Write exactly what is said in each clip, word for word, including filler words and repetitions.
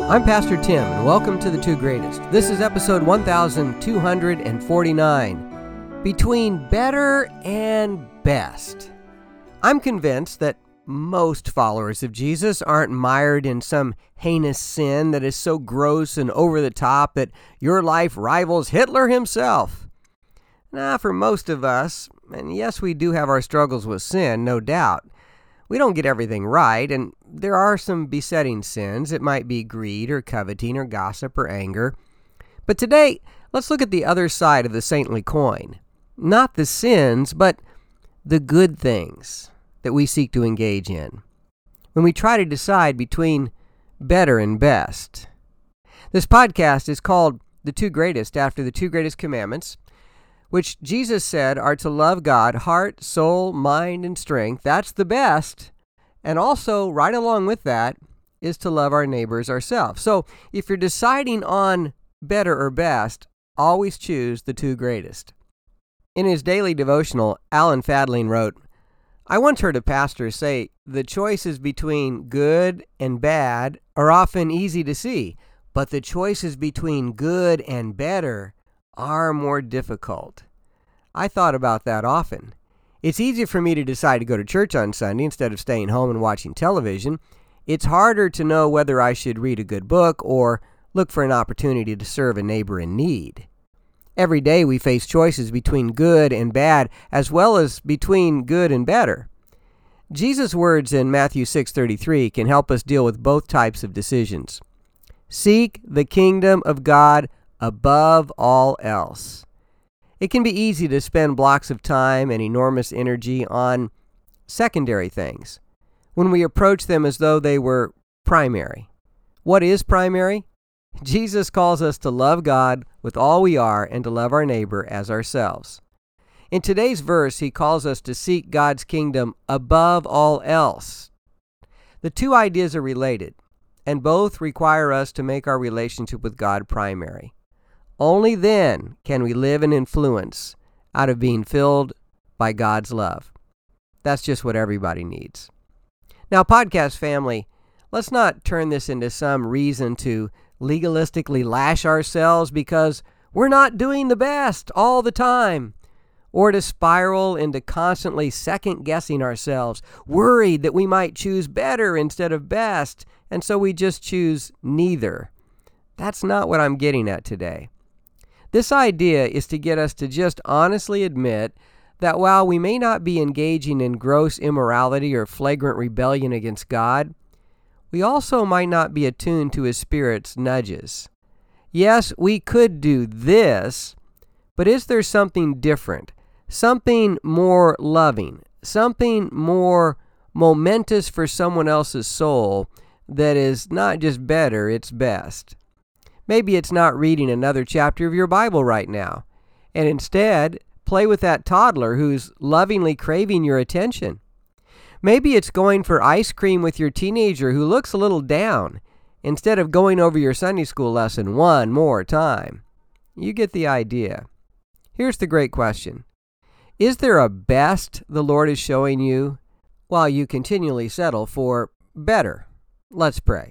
I'm Pastor Tim, and welcome to The Two Greatest. This is episode one thousand two hundred forty-nine, Between Better and Best. I'm convinced that most followers of Jesus aren't mired in some heinous sin that is so gross and over the top that your life rivals Hitler himself. Now, for most of us, and yes, we do have our struggles with sin, no doubt, we don't get everything right, and there are some besetting sins. It might be greed or coveting or gossip or anger. But today, let's look at the other side of the saintly coin. Not the sins, but the good things that we seek to engage in when we try to decide between better and best. This podcast is called The Two Greatest, after the two greatest commandments, which Jesus said are to love God, heart, soul, mind, and strength. That's the best. And also, right along with that, is to love our neighbors ourselves. So, if you're deciding on better or best, always choose the two greatest. In his daily devotional, Alan Fadling wrote, "I once heard a pastor say, the choices between good and bad are often easy to see, but the choices between good and better are more difficult." I thought about that often. It's easy for me to decide to go to church on Sunday instead of staying home and watching television. It's harder to know whether I should read a good book or look for an opportunity to serve a neighbor in need. Every day we face choices between good and bad, as well as between good and better. Jesus' words in Matthew six thirty-three can help us deal with both types of decisions. Seek the kingdom of God above all else. It can be easy to spend blocks of time and enormous energy on secondary things when we approach them as though they were primary. What is primary? Jesus calls us to love God with all we are and to love our neighbor as ourselves. In today's verse, he calls us to seek God's kingdom above all else. The two ideas are related, and both require us to make our relationship with God primary. Only then can we live and influence out of being filled by God's love. That's just what everybody needs. Now, podcast family, let's not turn this into some reason to legalistically lash ourselves because we're not doing the best all the time, or to spiral into constantly second-guessing ourselves, worried that we might choose better instead of best, and so we just choose neither. That's not what I'm getting at today. This idea is to get us to just honestly admit that while we may not be engaging in gross immorality or flagrant rebellion against God, we also might not be attuned to His Spirit's nudges. Yes, we could do this, but is there something different, something more loving, something more momentous for someone else's soul that is not just better, it's best? Maybe it's not reading another chapter of your Bible right now, and instead play with that toddler who's lovingly craving your attention. Maybe it's going for ice cream with your teenager who looks a little down, instead of going over your Sunday school lesson one more time. You get the idea. Here's the great question. Is there a best the Lord is showing you while you continually settle for better? Let's pray.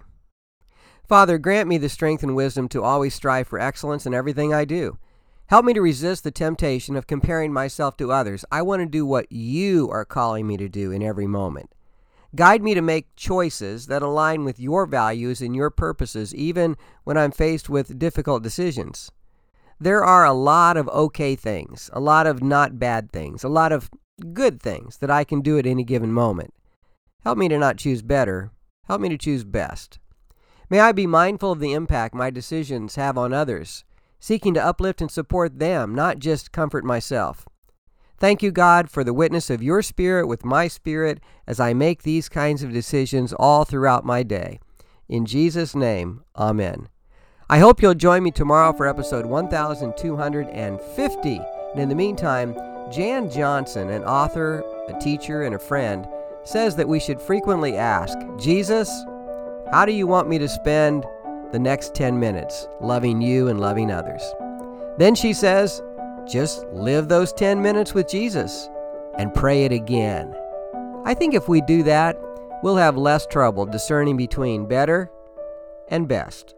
Father, grant me the strength and wisdom to always strive for excellence in everything I do. Help me to resist the temptation of comparing myself to others. I want to do what you are calling me to do in every moment. Guide me to make choices that align with your values and your purposes, even when I'm faced with difficult decisions. There are a lot of okay things, a lot of not bad things, a lot of good things that I can do at any given moment. Help me to not choose better. Help me to choose best. May I be mindful of the impact my decisions have on others, seeking to uplift and support them, not just comfort myself. Thank you, God, for the witness of your Spirit with my spirit as I make these kinds of decisions all throughout my day. In Jesus' name, amen. I hope you'll join me tomorrow for episode one thousand two hundred fifty. And in the meantime, Jan Johnson, an author, a teacher, and a friend, says that we should frequently ask, Jesus, how do you want me to spend the next ten minutes loving you and loving others? Then she says, just live those ten minutes with Jesus and pray it again. I think if we do that, we'll have less trouble discerning between better and best.